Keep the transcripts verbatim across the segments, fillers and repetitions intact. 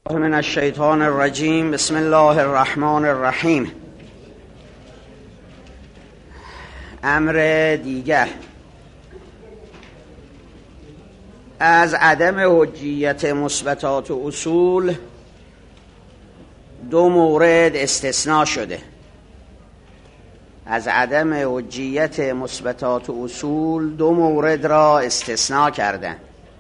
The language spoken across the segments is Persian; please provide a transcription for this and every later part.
من الشیطان الرجیم. بسم الله الرحمن الرحیم. امر دیگر از عدم حجیت مثبتات و اصول دو مورد استثناء شده. از عدم حجیت مثبتات و اصول دو مورد را استثناء کردن.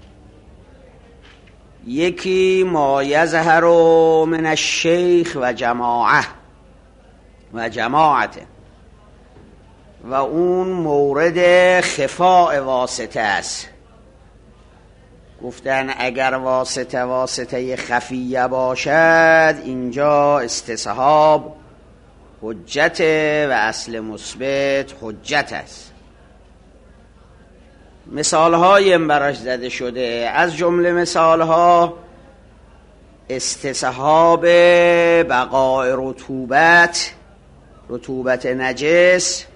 یکی ما یظهر من الشیخ و جماعه و جماعته و اون مورد خفاء واسطه است. گفتن اگر واسطه واسطه خفیه باشد اینجا استصحاب حجت و اصل مثبت حجت است. مثال‌های براش زده شده، از جمله مثال‌ها استصحاب بقاء رطوبت رطوبت نجس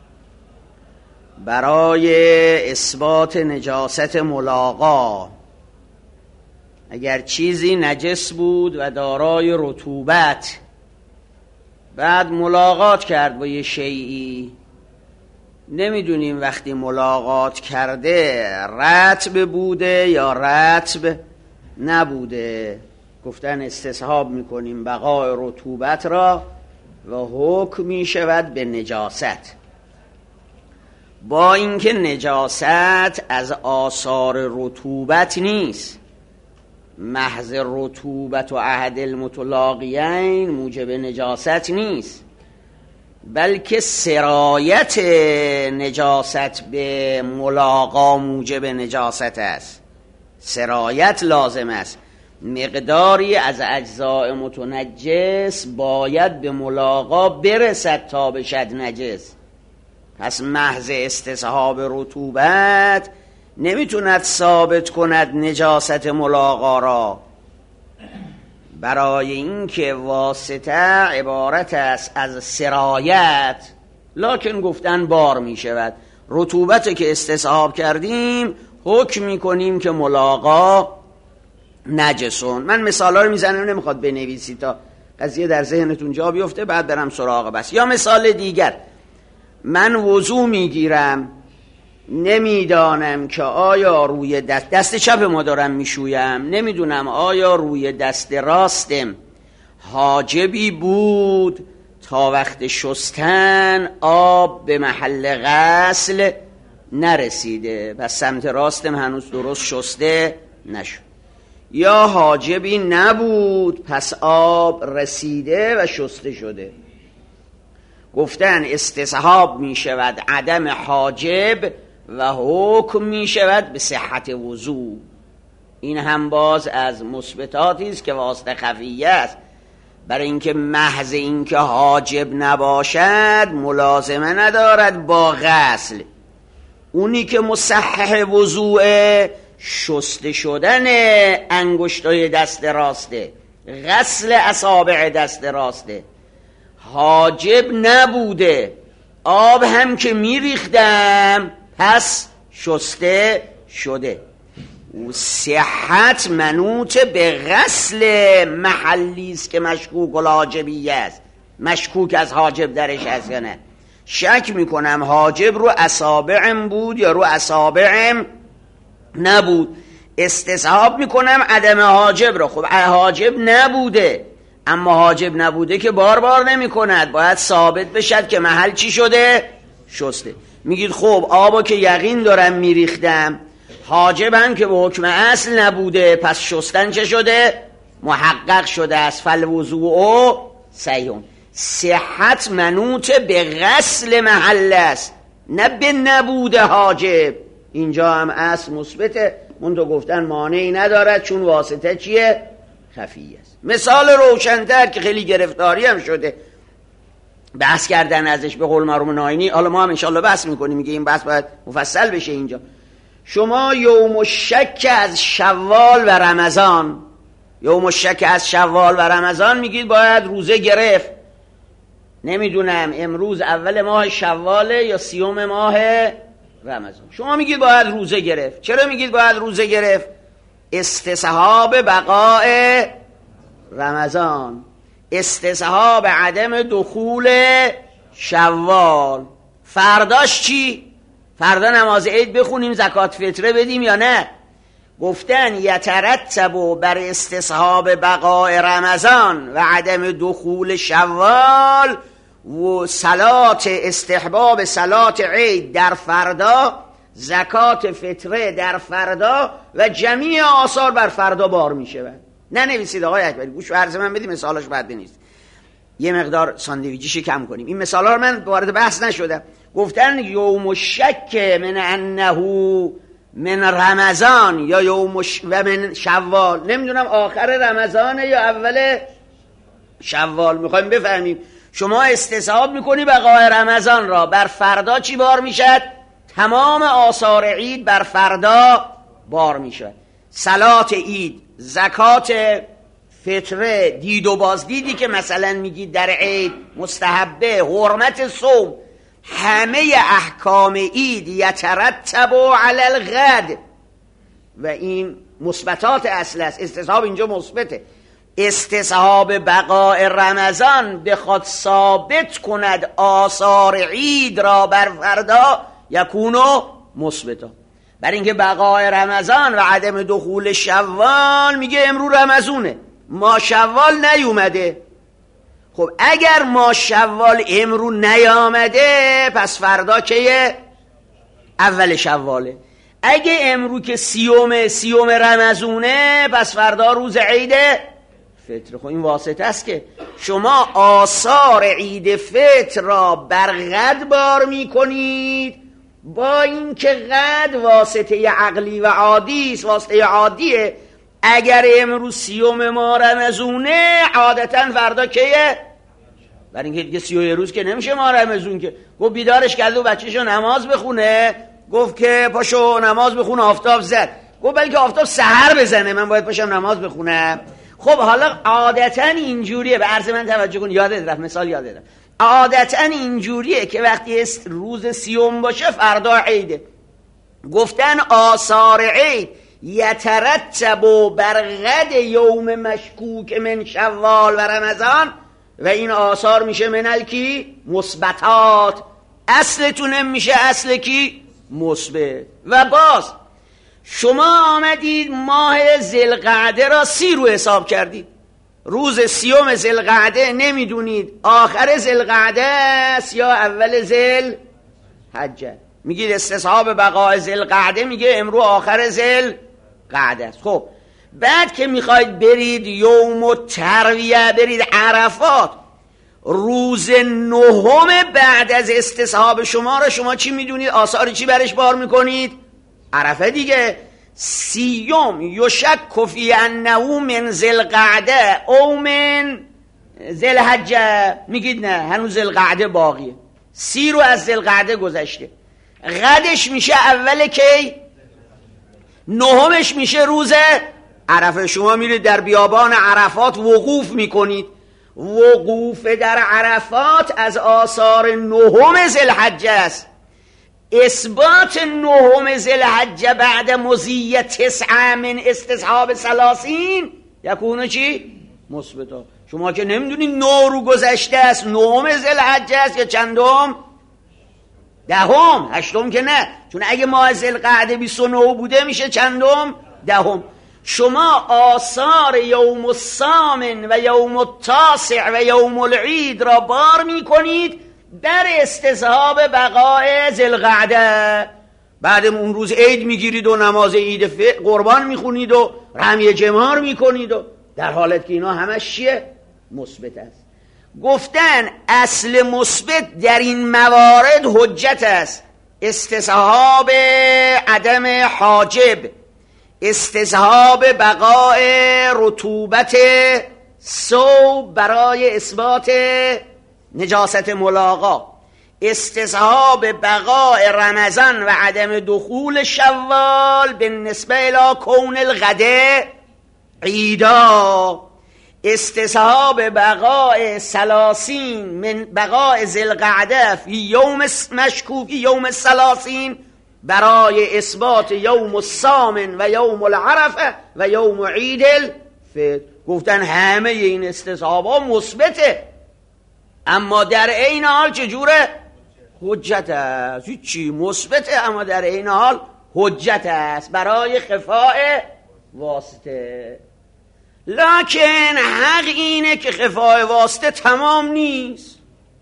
برای اثبات نجاست ملاقا. اگر چیزی نجس بود و دارای رطوبت بعد ملاقات کرد با یه شیئی، نمیدونیم وقتی ملاقات کرده رطب بوده یا رطب نبوده. گفتن استصحاب میکنیم بقاء رطوبت را و حکم میشود به نجاست، با اینکه نجاست از آثار رطوبت نیست. محض رطوبت و عهد المتلاقیین موجب نجاست نیست، بلکه سرایت نجاست به ملاقا موجب نجاست است. سرایت لازم است، مقداری از اجزاء متنجس باید به ملاقا برسد تا بشد نجس. پس محض استصحاب رطوبت نمیتوند ثابت کند نجاست ملاقا را، برای اینکه واسطه عبارت است از سرایت، لکن گفتن بار می شود. رطوبت که استصحاب کردیم حکم می کنیم که ملاقا نجسون. من مثالا رو میزنم، نمیخواد بنویسی تا قضیه در ذهنتون جا بیفته، بعد برم سراغ بس. یا مثال دیگر، من وضو میگیرم، نمیدانم که آیا روی دست دست چپ ما دارم میشویم، نمیدونم آیا روی دست راستم حاجبی بود تا وقت شستن آب به محل غسل نرسیده، پس سمت راستم هنوز درست شسته نشد، یا حاجبی نبود پس آب رسیده و شسته شده. گفتن استصحاب می شود عدم حاجب و حکم می شود به صحت وضو. این هم باز از مثبتاتی است که واسطه خفیه است، برای اینکه محض اینکه حاجب نباشد ملازمه ندارد با غسل. اونی که مصحح وضوء شسته شدن انگشتای دست راسته، غسل اصابع دست راسته، حاجب نبوده، آب هم که میریختم پس شسته شده. و صحت منوط به غسل محلی است که مشکوک الحاجبیه است، مشکوک از حاجب درش هست یا نه. شک میکنم حاجب رو اصابعم بود یا رو اصابعم نبود، استصحاب میکنم عدم حاجب رو. خب حاجب نبوده، اما حاجب نبوده که بار بار نمی کند، باید ثابت بشد که محل چی شده؟ شسته. میگید خب آبا که یقین دارم میریختم، حاجب هم که به حکم اصل نبوده، پس شستن چه شده؟ محقق شده است. فالوضوء صحیحون. صحت منوط به غسل محل است، نه به نبود حاجب. اینجا هم اصل مثبته، منتها گفتن مانعی ندارد چون واسطه چیه؟ خفیه است. مثال روشن‌تر که خیلی گرفتاری هم شده بحث کردن ازش به قول مرحوم ناینی، حالا ما هم انشالله بحث میکنیم، میگه این بحث باید مفصل بشه اینجا. شما یوم الشک از شوال و رمضان، یوم الشک از شوال و رمضان میگید باید روزه گرفت، نمیدونم امروز اول ماه شواله یا سیوم ماه رمضان، شما میگید باید روزه گرفت. چرا میگید باید روزه گرفت؟ استصحاب بقاء رمضان، استصحاب عدم دخول شوال. فرداش چی؟ فردا نماز عید بخونیم زکات فطره بدیم یا نه؟ گفتن یترتب بر استصحاب بقاء رمضان و عدم دخول شوال و صلات استحباب صلات عید در فردا، زکات فطره در فردا و جمیع آثار بر فردا بار می شود. نه نویسید آقای اکبری، گوش و عرض من بدیم، مثالاش بد نیست، یه مقدار ساندویچیش کم کنیم. این مثالا رو من وارد بحث نشدم. گفتن یوم شک من انه من رمضان یا یوم ش... و من شوال، نمیدونم آخر رمضانه یا اول شوال. میخوایم بفهمیم شما استصحاب میکنی بقای رمضان را، بر فردا چی بار میشد؟ تمام آثار عید بر فردا بار میشد. صلات عید، زکات فطره، دید و بازدیدی که مثلا میگید در عید مستحبه، حرمت صوم، همه احکام عید یترتب علی الغد و این مثبتات اصل است. استصحاب اینجا مثبته. استصحاب بقاء رمضان بخواد ثابت کند آثار عید را بر فردا یکونو مثبتا. بر اینکه بقاء رمضان و عدم دخول شوال، میگه امرو رمضونه، ما شوال نیومده. خب اگر ما شوال امرو نیامده پس فردا که اول شواله. اگه امرو که سیوم سیوم رمضونه پس فردا روز عید فطر. خب این واسطه است که شما آثار عید فطر را بر غد بار می کنید، با اینکه غد واسطه عقلی و عادی است، واسطه عادیه. اگر امروز سیوم ما رمضونه عادتا فردا کیه؟ برای اینکه دیگه سی و یه روز که نمیشه ما رمضون که. گفت بیدارش کرد و بچه‌شو نماز بخونه، گفت که پاشو نماز بخون، آفتاب زد. گفت بلکه آفتاب سحر بزنه من باید پاشم نماز بخونم. خب حالا عادتا اینجوریه، به عرض من توجه کن، یادت رفت مثال یادت رفت. عادتا اینجوریه که وقتی روز سیوم باشه فردا عیده. گفتن آثار عید یترتب بر غد یوم مشکوک من شوال و رمضان و این آثار میشه منل کی؟ مثبتات. اصلتون میشه اصل کی؟ مثبت. و باز شما آمدید ماه ذوالقعده را سی رو حساب کردید، روز سیوم ذوالقعده نمیدونید آخر ذوالقعده است یا اول ذوالحجه، میگید استصحاب بقاء ذوالقعده، میگه امرو آخر ذوالقعده است. خب بعد که میخواید برید یوم الترویه، برید عرفات، روز نهم بعد از استصحاب شما را شما چی میدونید؟ آثار چی برش بار میکنید؟ عرفه دیگه. سیوم یشک فی انه من ذوالقعده او من ذوالحجه، میگید نه هنوز ذوالقعده باقیه، سی رو از ذوالقعده گذشته، غدش میشه اول کی؟ نهمش میشه روز عرفه. شما میرید در بیابان عرفات وقوف میکنید، وقوف در عرفات از آثار نهم ذوالحجه است. اثبات نهم ذوالحجه بعد مضی تسعه من استصحاب ثلاثین یکونه چی؟ مثبتا. شما که نمیدونید نه رو گذشته است، نهم ذوالحجه است یا چندم؟ دهم. هشتم که نه، چون اگه ماه ذوالقعده بیست و نه بوده میشه چندم؟ دهم. شما آثار یوم الثامن و یوم التاسع و یوم العید را بار میکنید در استصحاب بقاء ذوالقعده. بعد اون روز عید میگیرید و نماز عید قربان میخونید و رمی جمار میکنید و در حالت که اینا همش چیه؟ مثبت است. گفتن اصل مثبت در این موارد حجت است. استصحاب عدم حاجب، استصحاب بقاء رطوبت ثوب برای اثبات نجاست ملاقا، استصحاب بقاء رمضان و عدم دخول شوال بالنسبه الى کون الغده عیدا، استصحاب بقاء ثلاثین من بقاء ذوالقعده فی یوم مشکوک یوم الثلاثین برای اثبات یوم الثامن و یوم العرفه و یوم عید الفطر. گفتن همه این استصحابا مثبته، اما در عین حال چجوره؟ حجت است. هیچی مثبته اما در عین حال حجت است برای خفاء واسطه. لکن حق اینه که خفاء واسطه تمام نیست.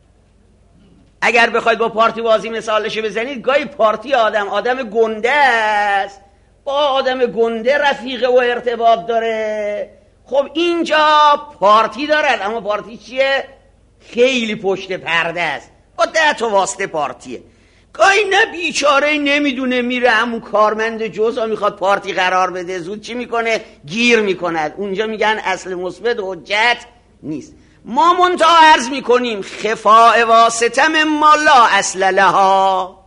اگر بخواید با پارتی بازی مثالش بزنید، گاهی پارتی آدم آدم گنده است، با آدم گنده رفیقه و ارتباط داره. خب اینجا پارتی دارد اما پارتی چیه؟ خیلی پشت پرده است، با ده تا واسطه پارتیه. گاهی نه بیچاره نمیدونه، میره همون کارمند جزا میخواد پارتی قرار بده، زود چی میکنه؟ گیر میکند. اونجا میگن اصل مثبت حجت نیست. ما منتها عرض میکنیم خفاء واسطه مما لا اصل لها.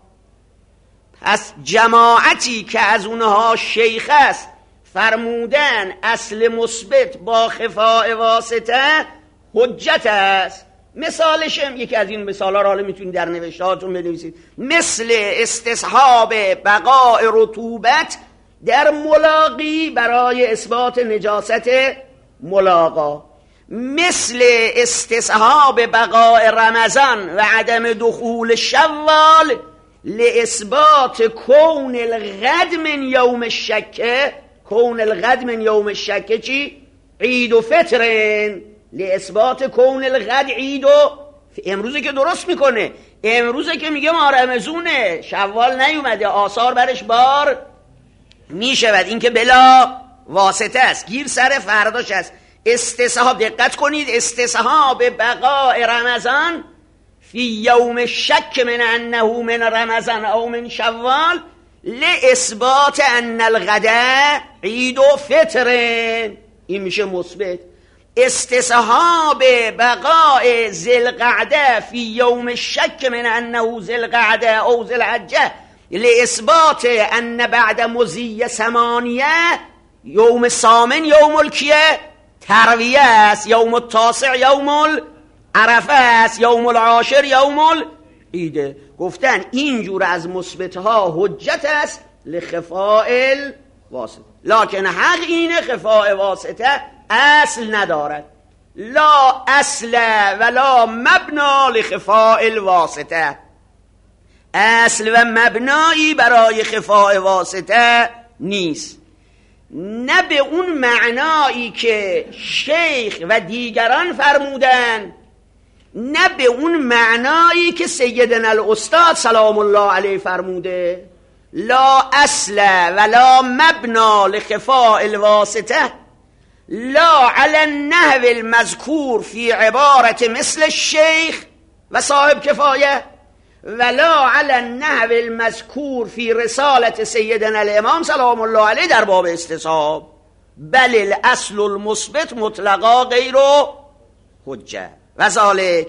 پس جماعتی که از اونها شیخ است فرمودن اصل مثبت با خفاء واسطه حجت است. مثالشم یکی از این مثالا رو حالا میتونید در نوشتهاتون بنویسید، مثل استصحاب بقاء رطوبت در ملاقی برای اثبات نجاست ملاقا، مثل استصحاب بقاء رمضان و عدم دخول شوال لاثبات کون الغد من یوم الشک. کون الغد من یوم الشک چی؟ عید و فطرن. لاثبات کون الغد عید و امروزه که درست میکنه، امروزه که میگه ما رمضونه، شوال نیومده، آثار برش بار میشود. این که بلا واسطه است، گیر سر فرداش است. استصحاب، دقت کنید، استصحاب بقاء رمضان فی یوم شک من انه من رمضان او من شوال لاثبات ان الغد عید و فطرن. این میشه مثبت. استصحاب بقاء ذی القعده فی یوم شک من انه ذی القعده او ذی الحجه لاثبات ان بعد مضی ثمانیه یوم ثامن یوم الکیه ترویه است، یوم التاسع یوم العرفه است، یوم العاشر یوم العیده. گفتن اینجور از مثبتها حجت است لخفاء الواسطه. لکن حق اینه خفاء واسطه اصل ندارد، لا اصل ولا مبنا لخفاء الواسطه. اصل و مبنایی برای خفاء واسطه نیست، نه به اون معنایی که شیخ و دیگران فرمودن، نه به اون معنایی که سیدنا الاستاد سلام الله علیه فرموده. لا اصل ولا مبنا لخفاء الواسطه لا على النحو المذکور فی عبارت مثل الشیخ و صاحب کفایه ولا على النحو المذکور فی رسالت سیدنا الامام سلام الله علیه در باب استصحاب، بل الاصل المثبت مطلقا غیر حجه. وذالک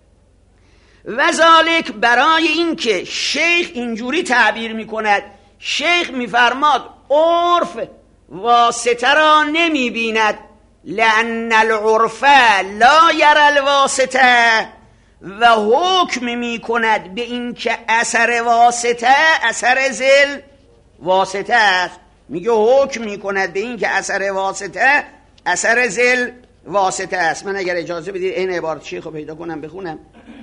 وذالک برای این که شیخ اینجوری تعبیر میکند، شیخ میفرماد عرف واسطه را نمی بیند، لأن العرف لا یرى الواسطه، و حکم می کند به این که اثر واسطه اثر ذل واسطه است. میگه حکم می کند به این که اثر واسطه اثر ذل واسطه است. من اگر اجازه بدید این عبارت شیخ رو پیدا کنم بخونم.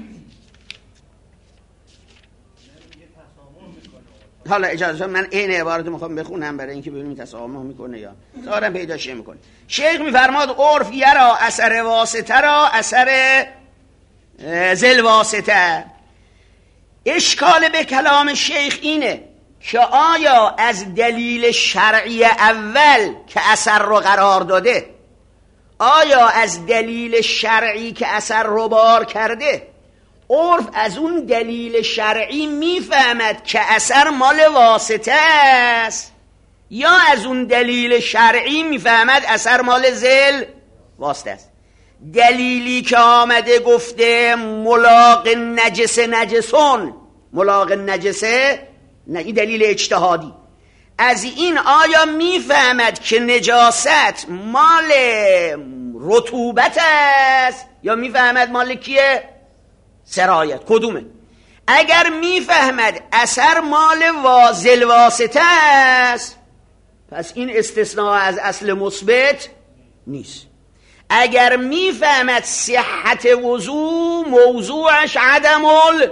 حالا اجازه من این عبارت میخوام بخونم برای اینکه ببینیم تسامح میکنه یا ظاهرا پیداش میکنه. شیخ میفرماد عرف یرا اثر واسطه را اثر ذل واسطه. اشکال به کلام شیخ اینه که آیا از دلیل شرعی اول که اثر رو قرار داده، آیا از دلیل شرعی که اثر رو بار کرده، عرف از اون دلیل شرعی میفهمد که اثر مال واسطه است، یا از اون دلیل شرعی میفهمد اثر مال ذل واسطه است؟ دلیلی که آمده گفته ملاق نجس نجسون، ملاق نجسه، نه، این دلیل اجتهادی. از این آیا میفهمد که نجاست مال رطوبت است یا میفهمد مال کیه؟ سرایت. کدومه؟ اگر میفهمد اثر مال ذل واسطه است، پس این استثناء از اصل مثبت نیست. اگر میفهمد صحت وضو موضوعش عدم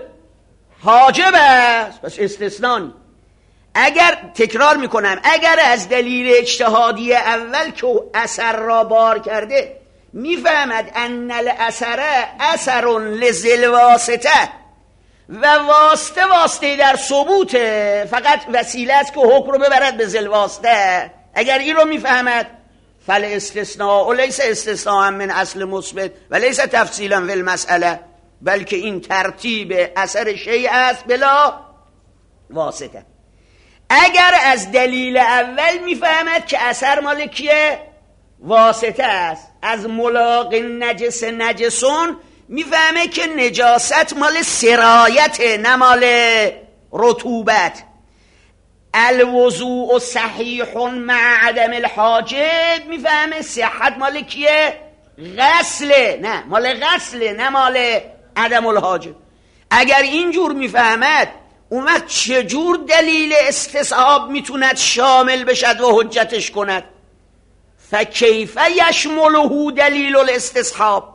الحاجب است، پس استثنان. اگر تکرار میکنم، اگر از دلیل اجتهادی اول که اثر را بار کرده میفهمد ان الاثر اثر لذل واسطه و واسطه واسطه در ثبوته، فقط وسیله است که حکم رو ببرد به ذل واسطه، اگر این رو میفهمد فل استثناء و لیس استثناء من اصل مثبت و لیس تفصیلا فی المسئله، بلکه این ترتیب اثر شیء است بلا واسطه. اگر از دلیل اول میفهمد که اثر مال کیه؟ واسطه است، از ملاق نجس نجسون میفهمه که نجاست مال سرایت نه مال رطوبت. الوضوء صحیح مع عدم الحاجب میفهمه صحت مال کیه؟ غسله، نه مال غسله نه مال عدم الحاجب. اگر اینجور میفهمد اون وقت چجور دلیل استصحاب میتوند شامل بشد و حجتش کند؟ فکیف یشمله دلیل الاستصحاب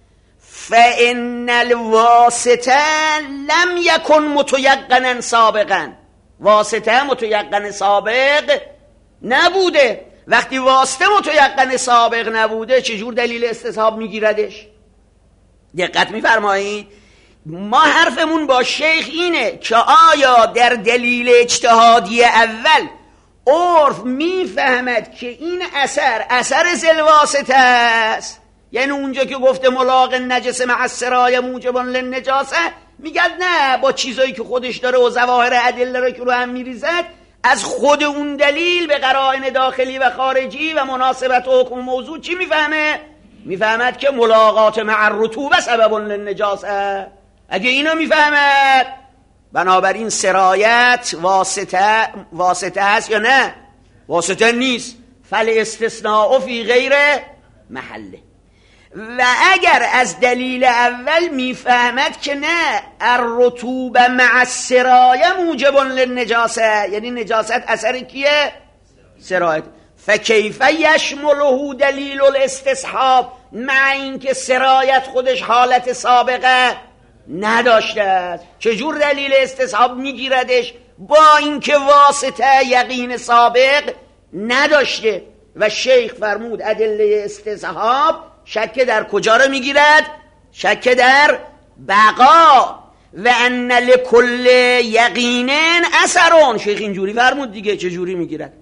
فان الواسطه لم یکن متیقنا سابقا. واسطه متیقن سابق نبوده. وقتی واسطه متیقن سابق نبوده چجور دلیل استصحاب میگیردش؟ دقت میفرمایید؟ ما حرفمون با شیخ اینه که آیا در دلیل اجتهادی اول عرف میفهمد که این اثر اثر ذل واسطه است، یعنی اونجا که گفته ملاق نجس مع السرایه موجب للنجاسه، میگد نه، با چیزایی که خودش داره و ظواهر ادله رو که رو هم میریزد از خود اون دلیل به قرائن داخلی و خارجی و مناسبت و حکم موضوع چی میفهمه؟ میفهمد که ملاقات مع الرطوبه سبب للنجاسه. اگه اینو میفهمد بنابراین سرایت واسطه واسطه هست یا نه؟ واسطه نیست. فل استثناء فی غیر محله. و اگر از دلیل اول میفهمد که نه، الرطوبه مع السرایه موجب للنجاسه، یعنی نجاست اثر کیه؟ سرایت. فکیف یشمله دلیل الاستصحاب، مع اینکه سرایت خودش حالت سابقه نداشته است، چجور دلیل استصحاب میگیردش با اینکه واسطه یقین سابق نداشته؟ و شیخ فرمود ادله استصحاب شک در کجا رو میگیرد؟ شک در بقا. و ان لکل یقین اثرون. شیخ اینجوری فرمود دیگه. چجوری میگیرد؟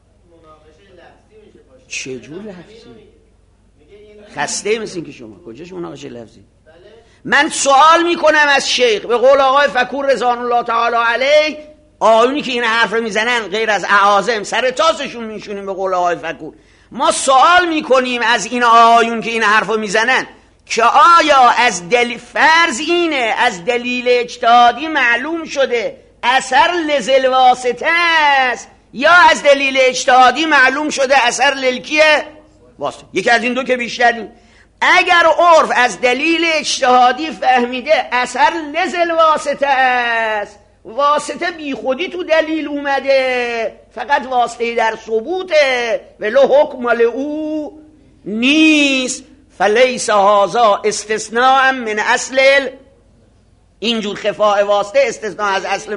چجور لفظی؟ خسته مثل این که شما کجاش مناقشه لفظی؟ من سوال میکنم از شیخ به قول آقای فکور رضوان الله تعالی علیه، آیونی که این حرف رو میزنن غیر از اعاظم سر تاسشون میشونیم به قول آقای فکور. ما سوال میکنیم از این آیون که این حرف رو میزنن که آیا از دلیل، فرض اینه از دلیل اجتهادی معلوم شده اثر لذل واسطه است، یا از دلیل اجتهادی معلوم شده اثر للکیه واسطه؟ یکی از این دو که بیشتر نیم. اگر عرف از دلیل اجتهادی فهمیده اثر لذل واسطه است، واسطه بی خودی تو دلیل اومده، فقط واسطه در ثبوته ولو حکم او نیست، فلیس هذا استثناء من اصل. اینجور خفاء واسطه استثناء از اصل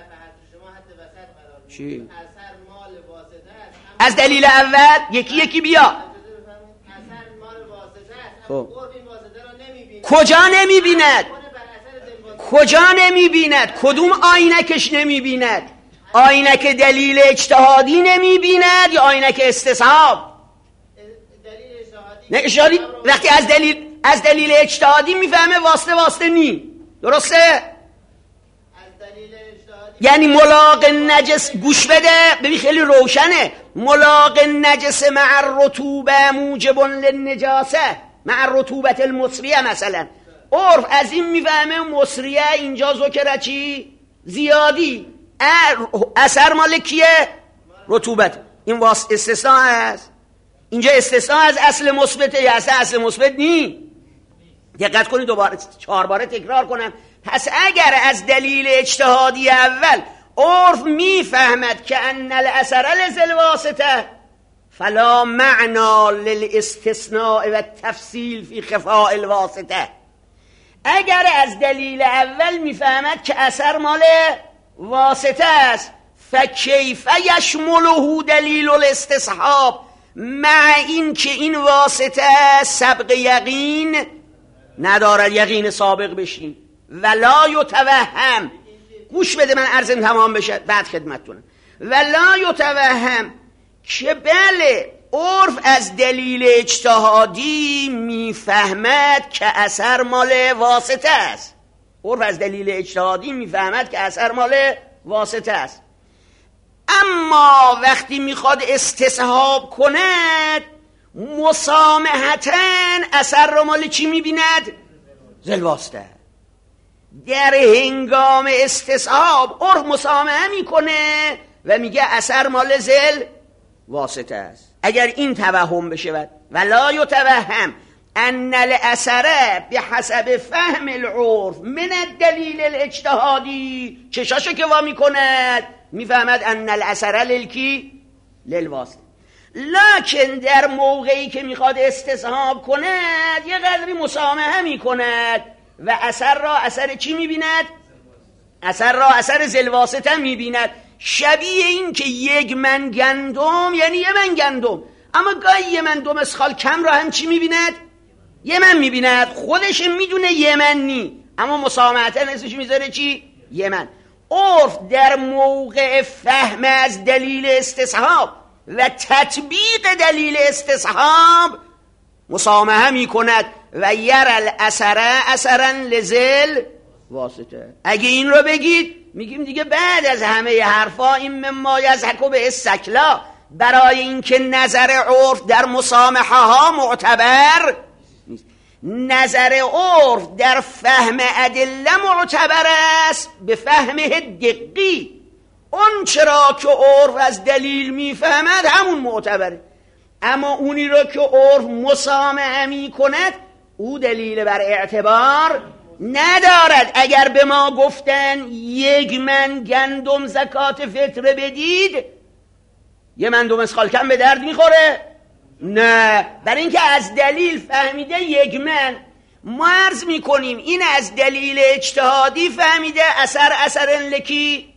چی؟ از دلیل اول یکی یکی بیا. خب کجا نمی بیند؟ کجا نمی بیند؟ کدوم آینکش نمی بیند؟ آینک دلیل اجتهادی نمی بیند یا آینک استصحاب؟ نه اجتهادی. وقتی از دلیل از دلیل اجتهادی میفهمه واسطه واسطه نی، درسته؟ یعنی ملاق نجس، گوش بده ببین خیلی روشنه، ملاق نجس مع الرطوبه موجب للنجاسه مع الرطوبه المصریه. مثلا عرف از این میفهمه مصریه اینجا ذکر چی؟ زیادی. اثر مال کیه؟ رطوبت. این واسطه استثناء است. اینجا استثناء از اصل مثبته یا اصل اصل مثبت نی؟ دقت کنید، دوباره چهار باره تکرار کنم. پس اگر از دلیل اجتهادی اول عرف میفهمد که ان الاثر لذل واسطه، فلا معنا للاستثناء و تفصیل فی خفاء الواسطه. اگر از دلیل اول میفهمد که اثر مال واسطه است، فکیف یشمله دلیل الاستصحاب، مع این که این واسطه سبق یقین ندارد، یقین سابق بشین. ولا یتوهم، گوش بده من عرضم تمام بشه بعد خدمتتونم. ولا یتوهم که بله عرف از دلیل اجتهادی میفهمد که اثر مال واسطه است. عرف از دلیل اجتهادی میفهمد که اثر مال واسطه است، اما وقتی میخواد استصحاب کند مسامحتاً اثر را مال چی میبیند؟ ذل واسطه. در هنگام استصحاب عرف مسامحه میکنه و میگه اثر مال ذل واسطه است. اگر این توهم بشه ولا یتوهم ان الاثر بحسب فهم العرف من الدلیل الاجتهادی، چشاشو که وا میکند میفهمد ان الاثر للکی للواسطه. لکن در موقعی که میخواد استصحاب کند یه قدری مسامحه میکند و اثر را اثر چی میبیند؟ اثر را اثر ذل واسطه میبیند. شبیه این که یک من گندم یعنی یه من گندم، اما گاهی یه من دو مسخال کم را هم چی میبیند؟ یه من میبیند. خودش میدونه یه من نی، اما مسامحتا اسمش میذاره چی؟ یه من. عرف در موقع فهم از دلیل استصحاب و تطبیق دلیل استصحاب مسامحه میکند و یرل اثر اثرا لذل واسطه. اگه این رو بگید میگیم دیگه بعد از همه حرفا این مما یضحک به السکلا، برای اینکه نظر عرف در مسامحه ها معتبر نیست. نظر عرف در فهم ادله معتبر است به فهم دقی. اون چرا که عرف از دلیل میفهمد همون معتبره، اما اونی رو که عرف مسامحه میکند او دلیل بر اعتبار ندارد. اگر به ما گفتن یک من گندم زکات فطره بدید، یه من دو مسخال کم به درد میخوره؟ نه، برای اینکه از دلیل فهمیده یک من. ما عرض میکنیم این از دلیل اجتهادی فهمیده اثر اثر لکی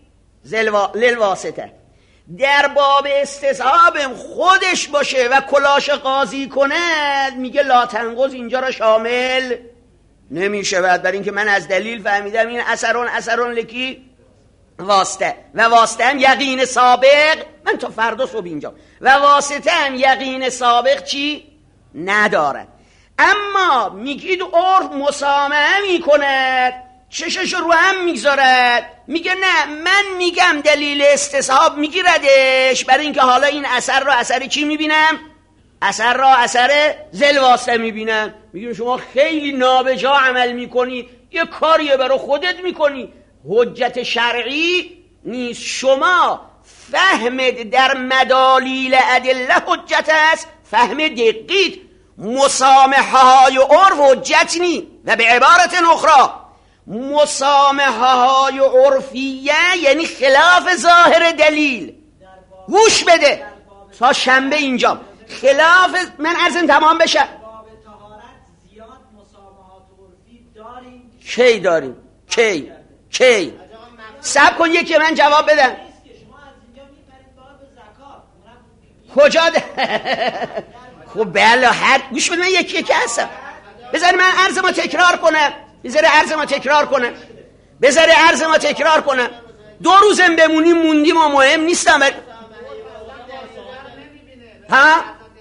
للواسطه. در باب استصحاب خودش باشه و کلاش قاضی کند میگه لا تنقض اینجا را شامل نمیشه، بعد برای اینکه من از دلیل فهمیدم این اثرون اثرون لکی واسطه و واسطه هم یقین سابق، من تا فردا صبح اینجا، و واسطه هم یقین سابق چی؟ ندارد. اما میگید عرف مسامحه میکند، چشش رو هم میگذارد، میگه نه من میگم دلیل استصحاب میگیردش، برای اینکه حالا این اثر رو اثر چی میبینم؟ اثر را اثر ذل واسطه میبینم. میگیم شما خیلی نابجا عمل میکنی، یه کاریه برای خودت میکنی، حجت شرعی نیست. شما فهمد در مدالیل ادله حجت است، فهم دقیق. مسامحه های عرف حجت نی. و به عبارت اخرى مسامحه های عرفیه یعنی خلاف ظاهر دلیل. گوش بده تا شنبه اینجا خلاف. من عرضم تمام بشه. باب طهارت زیاد مسامحات عرفی داریم؟ کی داریم؟ کی؟ کی؟ صبر کن یکی من جواب بدم. شما از اینجا میپرید باب زکات کجا ده؟ خب بله هر گوش بده من یکی یکی هستم. بذاری من عرض ما تکرار کنم. بذاری عرض ما تکرار کنم. بذاری عرض ما تکرار کنم. دو روزم بمونیم موندیم و مهم نیستم. ها؟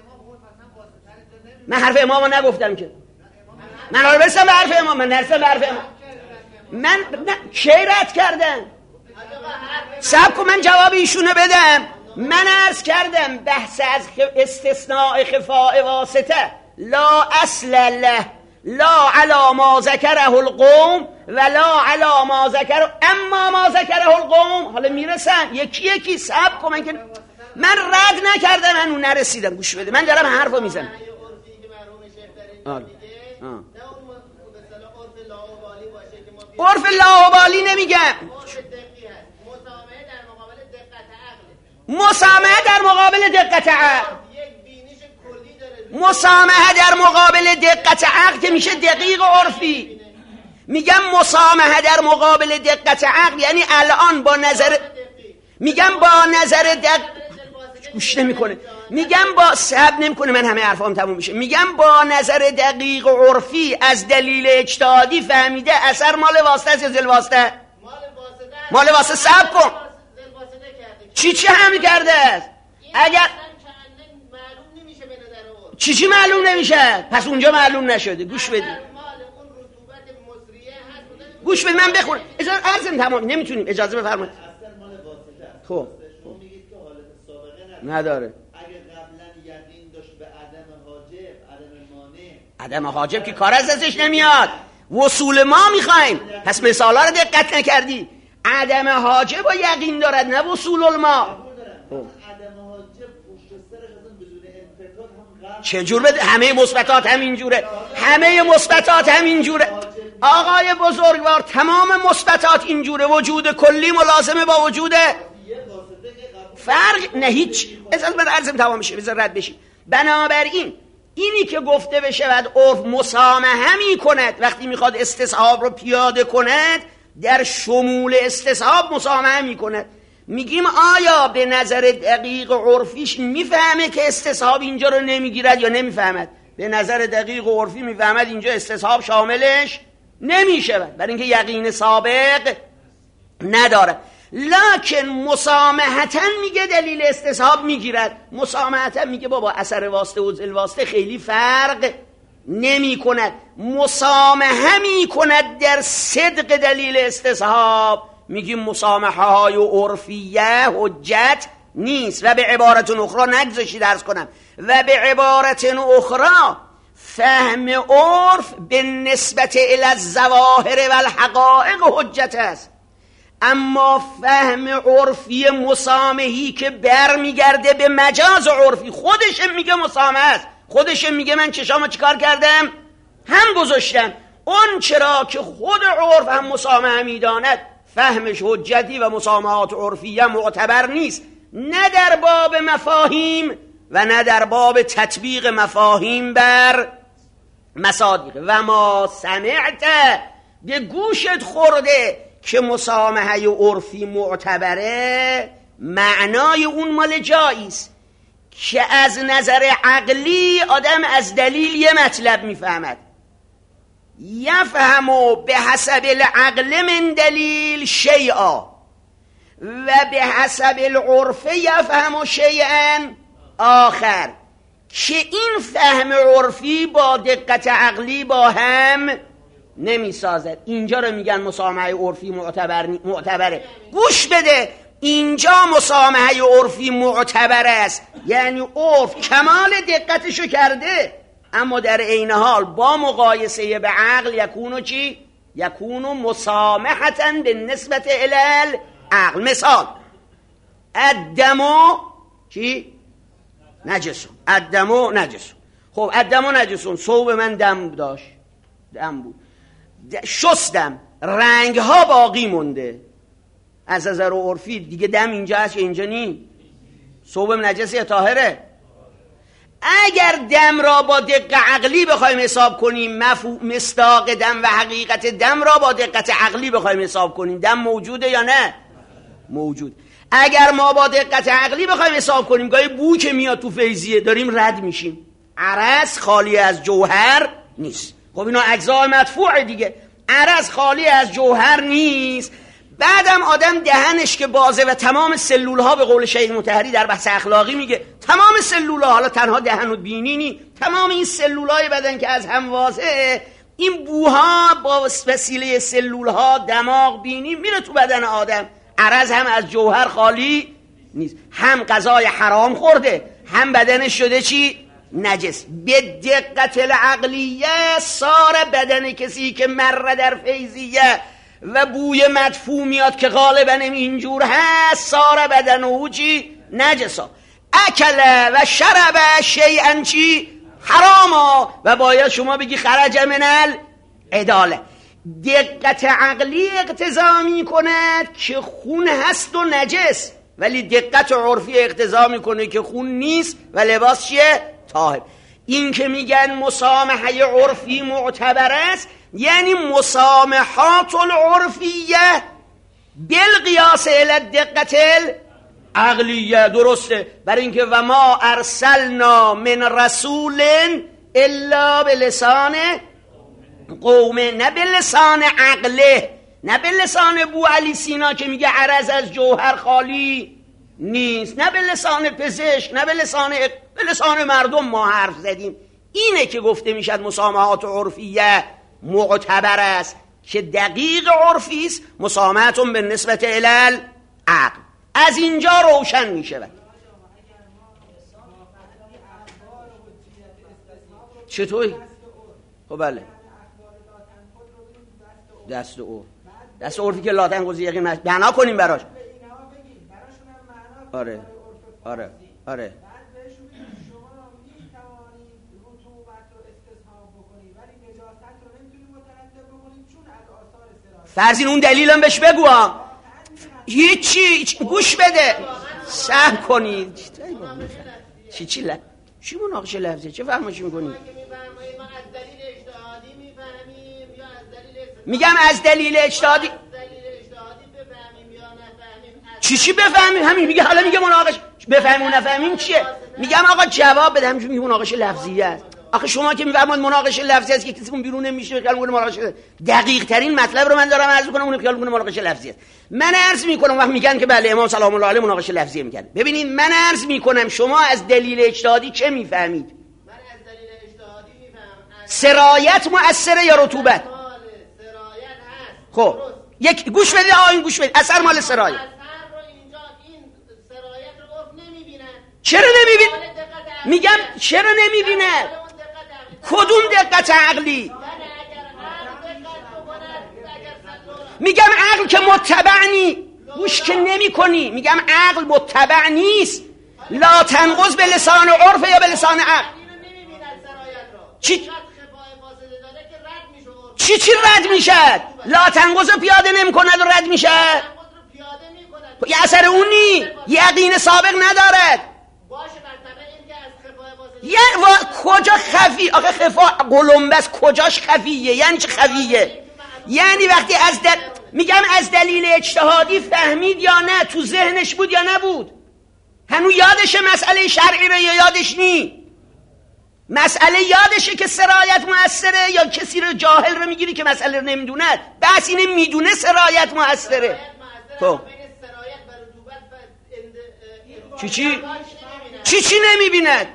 من حرف امامو نگفتم که. من حالا برسم به حرف امام. من نرسم به حرف امام. من نه کی رد کردم؟ صبر کن من جواب ایشونو بدم. من عرض کردم بحث از استثناء خفاء واسطه لا اصل له لا علی ما ذکره القوم ولا علی ما ذکر اما ما ذکره القوم. حالا میرسم یکی یکی. صبر کن من که من رد نکردم، هنوز نرسیدم. گوش بده من دارم حرفو میزنم. عرف لاابالی نمیگم، مسامحه در مقابل دقت عقل. مسامحه در مقابل دقت عقل که میشه دقیق و عرفی. میگم مسامحه در مقابل دقت عقل یعنی الان با نظر، میگم با نظر دق گوش نمیکنه، میگم با صبر نمیکنه، من همه حرفام تموم میشه. میگم با نظر دقیق و عرفی از دلیل اجتهادی فهمیده اثر مال واسطه است یا ذل واسطه؟ مال واسطه. صبر کن، چی چی همین کرده است؟ اگر چی چی معلوم نمیشه؟ پس اونجا معلوم نشده. گوش بدید، گوش بدید، من بخونم. اجازه عرضم تمام، نمیتونیم، اجازه بفرمایید. خب نداره. اگه قبلا یقین داشت به عدم حاجب، عدم مانع، عدم حاجب که کار از دستش نمیاد، وصول ما میخوایم. پس مثالا رو دقت نکردی. عدم حاجب و یقین دارد، نه وصول الما. عدم حاجب پشت سرش اصلا بدون انفکاک هم غرب. چجور بده؟ همه مثبتات همین جوره، همه مثبتات همین جوره. آقای بزرگوار، تمام مثبتات این جوره. وجود کلی ملازمه با وجود فرق نه هیچ. اجازه بده عرضم تمام میشه، بذار رد بشی. بنابراین اینی که گفته بشه بعد عرف مسامحه می کند وقتی میخواد استصحاب رو پیاده کند، در شمول استصحاب مسامحه می کند. میگیم آیا به نظر دقیق عرفیش میفهمه که استصحاب اینجا رو نمیگیرد یا نمیفهمد؟ به نظر دقیق عرفی میفهمد اینجا استصحاب شاملش نمیشه، برای اینکه یقین سابق نداره. لکن مسامحتاً میگه دلیل استصحاب میگیرد. مسامحتاً میگه بابا اثر واسطه و ذل واسطه خیلی فرق نمی کند. مسامحه می کند در صدق دلیل استصحاب. میگیم مسامحه های عرفیه حجت نیست. و به عبارت اخرى نگذاشی درس کنم، و به عبارت اخرى فهم عرف به نسبت الی الظواهر و الحقائق حجت است. اما فهم عرفی مسامحی که بر میگرده به مجاز عرفی، خودش میگه مسامحه است، خودش میگه من چشامو چیکار کردم؟ هم گذاشتم. اون چرا که خود عرف هم مسامحه میداند، فهمش حجتی و مسامحات عرفیه معتبر نیست، نه در باب مفاهیم و نه در باب تطبیق مفاهیم بر مصادیق. و ما سمعت، به گوشت خورده که مسامحه عرفی معتبره، معنای اون مال جاییست که از نظر عقلی آدم از دلیل یه مطلب میفهمد. یفهمو به حسب العقل من دلیل شیئا و به حسب العرف یفهمو شیئا آخر، که این فهم عرفی با دقت عقلی با هم نمی سازد. اینجا رو میگن مسامحه عرفی معتبر معتبره. گوش بده، اینجا مسامحه عرفی معتبر است، یعنی عرف کمال دقتشو کرده، اما در عین حال با مقایسه به عقل یکونو چی؟ یکونو مسامحتاً به نسبت الال عقل. مثال الدمو چی؟ نجسون. الدمو نجسون. خب الدمو نجسون، صوب من دم داشت، دم بود، شستم، رنگ ها باقی مونده. از نظر عرفی دیگه دم اینجا هست یا اینجا نی؟ صوبم نجس یا طاهره؟ اگر دم را با دقت عقلی بخوایم حساب کنیم، مفهوم مصداق دم و حقیقت دم را با دقت عقلی بخوایم حساب کنیم، دم موجوده یا نه؟ موجود. اگر ما با دقت عقلی بخوایم حساب کنیم، گاهی بو که میاد تو فیضیه داریم رد میشیم، عرض خالی از جوهر نیست. خب اینا اجزای مدفوع دیگه. عرض خالی از جوهر نیست. بعدم آدم دهنش که بازه و تمام سلول ها، به قول شیخ مطهری در بحث اخلاقی میگه تمام سلول ها، حالا تنها دهن و بینی نی، تمام این سلول های بدن که از هم واضحه، این بوها با وسیله سلول ها، دماغ، بینی میره تو بدن آدم. عرض هم از جوهر خالی نیست، هم غذای حرام خورده، هم بدنش شده چی؟ نجس. به دقت العقلیه سار بدن کسی که مر در فیضیه و بوی مدفوع میاد که غالبا اینجور هست، سار بدن او چی؟ نجسا. اکل و شرب شیئا چی؟ حراما. و باید شما بگی خرج من العداله. دقت عقلی اقتضا می کند که خون هست و نجس، ولی دقت عرفی اقتضا می کنه که خون نیست و لباس چیه؟ طاهر. این که میگن مسامحه عرفی معتبر است یعنی مسامحات العرفیه بالقیاس الی دقت عقلیه. درسته، برای اینکه و ما ارسلنا من رسول الا بلسان قومه، نه بلسان عقله، نه بلسان بو علی سینا که میگه عرض از جوهر خالی نیست، نه بلسان پزشک، نه بلسان بلسان مردم ما حرف زدیم. اینه که گفته میشد مسامحات عرفیه معتبر است که دقیق عرفی است، مسامحتون به نسبت الی عقل. از اینجا روشن میشه. چطوری؟ خب بله، دست او دست عرفی که لا تنقضی یقین بنا کنیم براش. آره آره آره فرضین اون دلیلم بهش بگو ها. هیچی گوش بده سهم کنید. چی چی لح... چی مناقشه لفظی چه فرمایشی میکنی؟ میگم از دلیل اجتهادی چی چی بفهمیم همین میگه. حالا میگه مناقشه بفهمیم و نفهمیم چیه؟ میگم آقا جواب بده. همینجوری میگه مناقشه لفظیه است. آخه شما که میفرمایید مناقشه لفظی است که کسی اون بیرون نمیشه خیال میکنه مناقشه. دقیق ترین مطلب رو من دارم عرض میکنم، اون خیال میکنه مناقشه لفظی است. من عرض میکنم وقت میگن که بله امام سلام الله علیه مناقشه لفظی میگن. ببینید من عرض میکنم شما از دلیل اجتهادی چه میفهمید؟ من از دلیل اجتهادی میفهمم سرایت مؤثره یا رطوبت؟ سرایت هست. خب یک گوش بدید آ این گوش بدید اثر مال سرایت. چرا نمیبین؟ میگم چرا نمیبینه؟ کدوم دقت عقلی؟ میگم عقل که متبع نی گوش که نمی کنی. میگم عقل متبع نیست. لا تنقض به لسان عرف یا به لسان عقل. چی چی چی رد میشد؟ لا تنقض پیاده نمی کند و رد میشد؟ یه اثر اونی یقین سابق ندارد. یه و... کجا خفی؟ آخه خفا قلمبس کجاش خفیه؟ یعنی چه خفیه؟ یعنی وقتی از دل... میگم از دلیل اجتهادی فهمید یا نه؟ تو ذهنش بود یا نبود؟ هنو یادشه مسئله شرعی رو یا یادش نی؟ مسئله یادشه که سرایت مؤثره یا کسی رو جاهل رو میگیری که مسئله رو نمیدونه؟ بس اینه میدونه سرایت مؤثره. تو چی چی؟ چی چی نمیبیند؟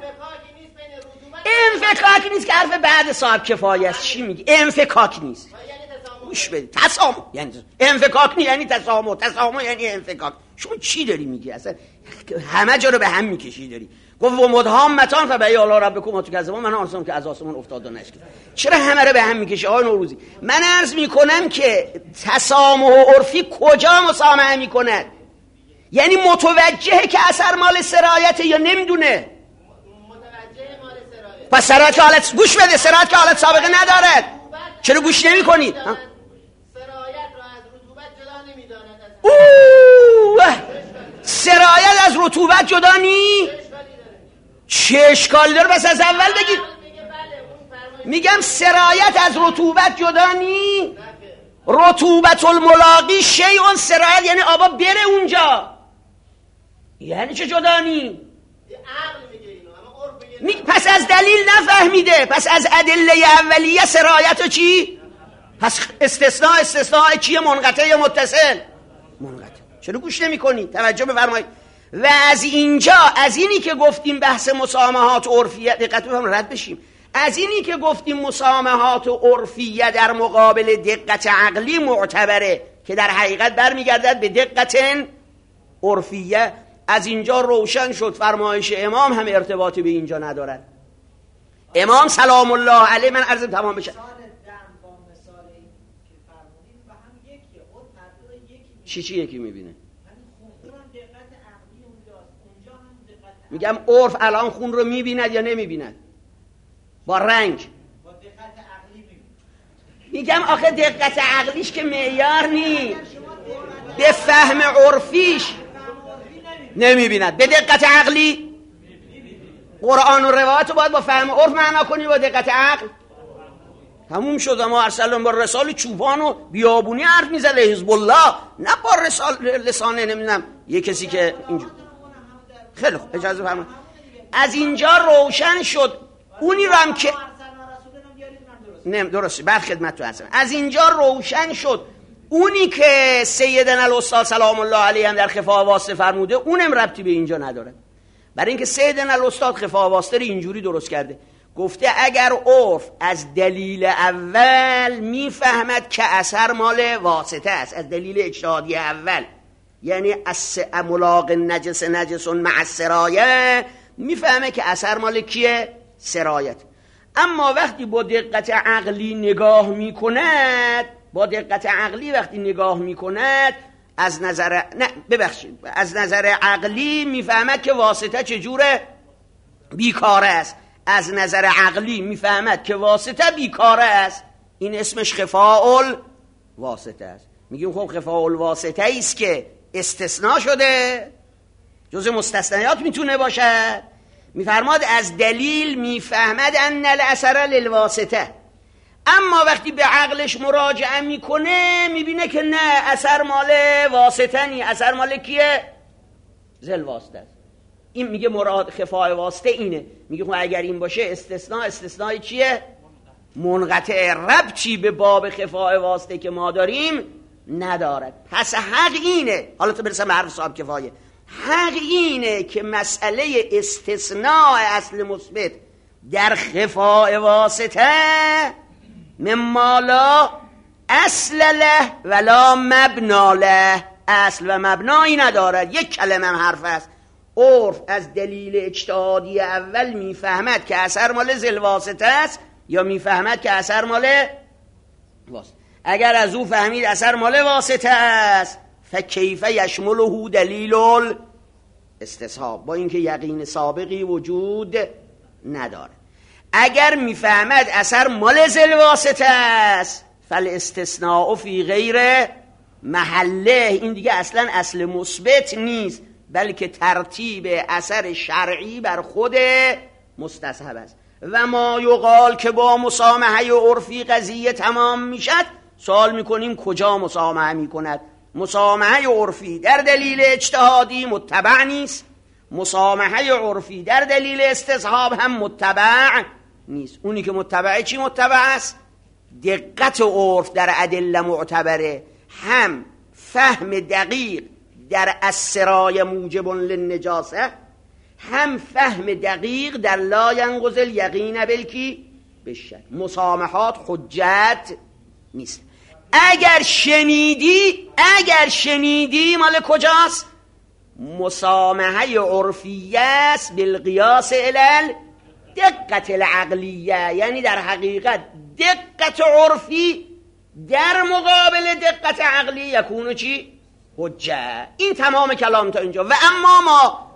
انفکاک نیست که حرف بعد صاحب کفایه است. چی میگی؟ انفکاک نیست. گوش بدید. تسامح یعنی انفکاک نیست یعنی تسامح. تسامح یعنی انفکاک. شما چی داری میگی اصلا؟ همه جا رو به هم میکشی داری. گفت و مدهامتان فبای الله ربکم تکذبون. من آرزوام که از آسمان افتاد و نشکید. چرا همه رو به هم میکشی آقای نوروزی؟ من عرض میکنم که تسامح و عرفی کجا مسامحه میکند؟ یعنی متوجهه که اثر مال سرایته یا نمیدونه؟ پس سرایت که حالت گوش بده سرایت که حالت سابقه ندارد. چرا گوش نمی کنید؟ سرایت را از رطوبت جدا نمی داند. اوه سرایت از رطوبت جدا نی؟ چه اشکالی داره؟ بس از اول بگید. میگم سرایت از رطوبت جدا نی؟ رطوبت الملاقی شیء سرایت یعنی آبا بره اونجا. یعنی چه جدا نی؟ می... پس از دلیل نفهمیده. پس از ادله اولیه سرایت و چی؟ پس استثناء استثناء چیه؟ منقطع یا متصل؟ منقطع. چرا گوش نمی کنی؟ توجه بفرمایید. و از اینجا از اینی که گفتیم بحث مسامحات عرفیه دقت بفرمایید رد بشیم. از اینی که گفتیم مسامحات عرفیه در مقابل دقت عقلی معتبره که در حقیقت برمیگردد به دقت عرفیه. از اینجا روشن شد فرمایش امام هم ارتباطی به اینجا ندارد. امام سلام الله علیه من عرضم تمام بشه. چی چی یکی میبینه؟ میگم عرف الان خون رو میبیند یا نمیبیند؟ با رنگ. میگم آخه دقت عقلیش که معیار نی، به فهم عرفیش نمیبیند. به دقت عقلی قرآن و روایت رو باید با فهم عرف معنا کنی با دقت عقل. تموم شد. ما ارسلنا با رسال چوبان و بیابونی حرف میزنه حزب الله، نه با رسال لسانه نمیدونم یه کسی که اینجور. خیلی خوب اجازه فرمایید. از اینجا روشن شد اونی رو هم که نه درسته بعد خدمت تو هستم. از اینجا روشن شد اونی که سیدنا الاستاد سلام الله علیه هم در خفا واسطه فرموده اونم ربطی به اینجا نداره. برای اینکه سیدنا الاستاد خفا واسطه رو اینجوری درست کرده، گفته اگر عرف از دلیل اول میفهمد که اثر مال واسطه است، از دلیل اجتهادی اول، یعنی از ملاق نجس نجسون مع السرایه، میفهمه که اثر مال کیه؟ سرایت. اما وقتی با دقت عقلی نگاه میکند، با دقت عقلی وقتی نگاه میکند از نظر نه ببخشید از نظر عقلی میفهمد که واسطه چجوره؟ بیکاره است. از نظر عقلی میفهمد که واسطه بیکاره است. این اسمش خفاء الواسطه است. میگیم خب خفاء الواسطه است که استثناء شده، جزء مستثنیات میتونه باشد. میفرماد از دلیل میفهمد ان الاثر للواسطه، اما وقتی به عقلش مراجعه میکنه میبینه که نه، اثر مال واسطه نی، اثر مال کیه؟ زل واسطه است. این میگه مراد خفاء واسطه اینه. میگه خب اگر این باشه استثناء استثناء چیه؟ منقطع، ربطی به باب خفاء واسطه که ما داریم ندارد. پس حق اینه، حالا تو برسم به حرف صاحب کفایه، حق اینه که مسئله استثناء اصل مثبت در خفاء واسطه مما لا اصل له ولا مبنا له، اصل و مبنایی ندارد، یک کلمه هم حرف است. عرف از دلیل اجتهادی اول میفهمد که اثر مال ذل واسطه است یا میفهمد که اثر مال واسطه. اگر از او فهمید اثر مال واسطه است فکیف یشمله دلیل الاستصحاب، با اینکه یقین سابقی وجود نداره. اگر میفهمد اثر مال ذل واسطه است فالاستثناء فی غیر محله، این دیگه اصلا اصل مثبت نیست، بلکه ترتیب اثر شرعی بر خود مستصحب است. و ما یقال که با مسامحه عرفی قضیه تمام میشد، سوال میکنیم کجا مسامحه میکند؟ مسامحه عرفی در دلیل اجتهادی متبع نیست، مسامحه عرفی در دلیل استصحاب هم متبع نیست. اونی که متبعه چی متبع است؟ دقت عرف در ادله معتبره، هم فهم دقیق در السرای موجب للنجاسه، هم فهم دقیق در لا ینقض الیقین بلکی بالشک. مسامحات حجت نیست. اگر شنیدی اگر شنیدی مال کجاست؟ مسامحه عرفیه است بالقیاس الی دقت العقلیه، یعنی در حقیقت دقت عرفی در مقابل دقت عقلی یکونو چی؟ حجه. این تمام کلام تا اینجا. و اما ما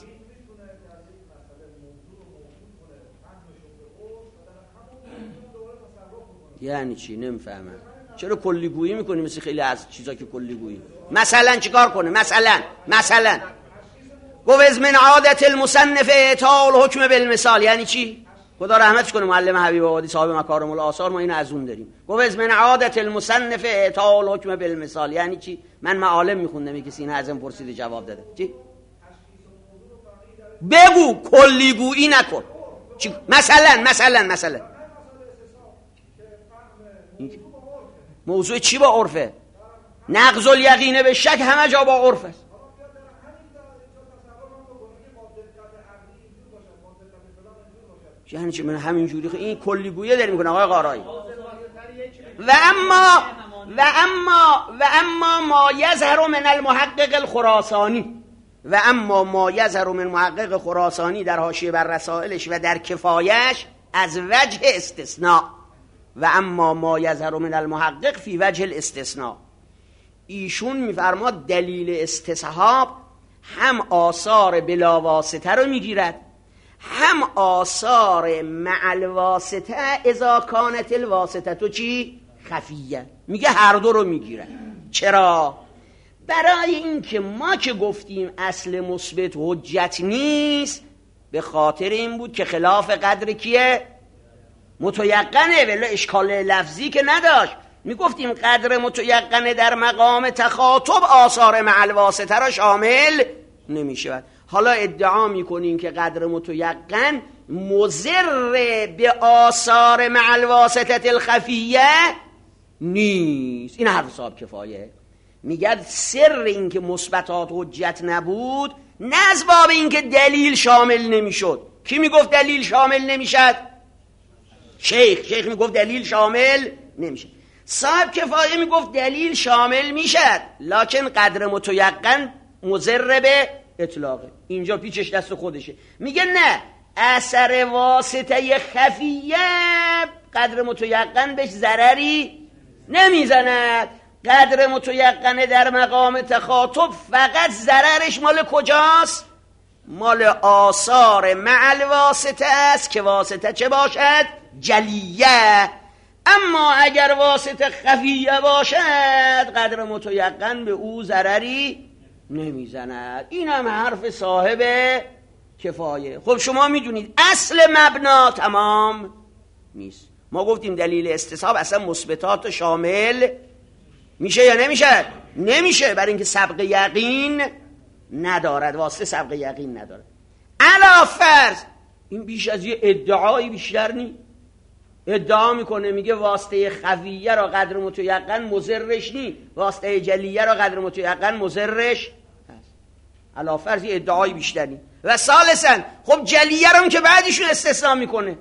یعنی چی؟ نمیفهمم. چرا کلی گویی میکنی مثل خیلی از چیزا که کلی گویی؟ مثلا چیکار کنه؟ مثلا مثلا گفت من عادت المصنف اعطاء الحکم بالمثال، یعنی چی؟ خدا رحمتش کنه معلم حبیب آبادی صاحب مکارم الآثار، ما اینو از اون داریم. گفت من عادت المصنف اعطاء الحکم بالمثال، یعنی چی؟ من معالم میخوندم یکی سینه ازم پرسید جواب داده. چی؟ بگو، کلی گویی نکن. چی؟ مثلا مثلا مثلا موضوع چی با عرفه؟ نقض الیقین به شک همه جا با عرف است. یعنی چی؟ من همینجوری این کلیگویی داریم میکنه آقای قارایی. و اما و اما و اما ما یظهر من المحقق الخراسانی، و اما ما یظهر من محقق خراسانی در حاشیه بر رسائلش و در کفایش از وجه استثناء، و اما ما یظهر من المحقق فی وجه الاستثناء. ایشون میفرماد دلیل استصحاب هم آثار بلا واسطه رو میگیرد، هم آثار مع الواسطه اذا کانت الواسطه تو چی؟ خفیه. میگه هر دو رو میگیرد. چرا؟ برای اینکه ما که گفتیم اصل مثبت حجت نیست، به خاطر این بود که خلاف قدر کیه؟ متیقنه، ولی اشکال لفظی که نداشت. میگفتیم قدر متیقنه در مقام تخاطب آثار مع الواسطه را شامل نمیشود. حالا ادعا میکنیم که قدر متیقن مضر به آثار مع الواسطه الخفیه نیست. این حرف صاحب کفایه. میگه سر این که مثبتات حجت نبود نه از باب این که دلیل شامل نمیشد. کی میگفت دلیل شامل نمیشد؟ شیخ. شیخ میگفت دلیل شامل نمیشه. صاحب کفایه میگفت دلیل شامل میشد، لکن قدر متیقن مضر به اطلاقه. اینجا پیچش دست خودشه. میگه نه، اثر واسطه خفیه قدر متیقن بهش ضرری نمیزند. قدر متیقنه در مقام تخاطب فقط ضررش مال کجاست؟ مال آثار مع الواسطه است که واسطه چه باشد؟ جلیه. اما اگر واسطه خفیه باشد قدر متیقن به او ضرری نمیزند. این هم حرف صاحب کفایه. خب شما میدونید اصل مبنا تمام نیست. ما گفتیم دلیل استصحاب اصلا مثبتات شامل میشه یا نمیشه؟ نمیشه، برای اینکه سبق یقین ندارد. واسطه سبق یقین ندارد. علا فرض این بیش از یه ادعایی بیشتر نی. ادعا میکنه میگه واسطه خفیه را قدر متیقن مضرش نی، واسطه جلیه را قدر متیقن مضرش هست. علا فرض یه ادعایی بیشتر نی. و ثالثا خب جلیه را هم که بعدشون استثناء میکنه.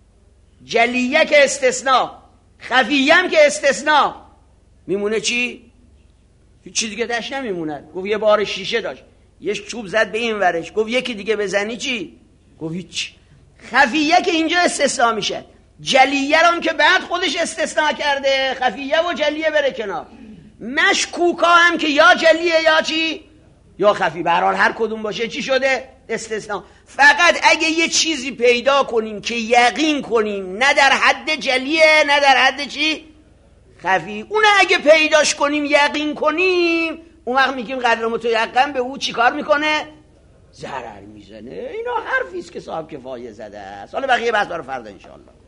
جلیه که استثناء، خفیه هم که استثناء، میمونه چی؟ چی دیگه داشت نمیمونه. گفت یه بار شیشه داشت، یه چوب زد به این ورش، گفت یکی دیگه بزنی چی؟ گفت هیچ. خفیه که اینجا استثناء میشه، جلیه هم که بعد خودش استثناء کرده، خفیه و جلیه بره کنار. مشکوکا هم که یا جلیه یا چی؟ یا خفی. به هر حال هر کدوم باشه چی شده؟ استثناء. فقط اگه یه چیزی پیدا کنیم که یقین کنیم نه در حد جلیه نه در حد چی؟ خفی، اون اگه پیداش کنیم یقین کنیم، اون وقت میگیم قدر متیقن به او چی کار میکنه؟ ضرر میزنه. اینا حرفیست که صاحب کفایه زده است. حالا بقیه بحث برای فردا انشاءالله.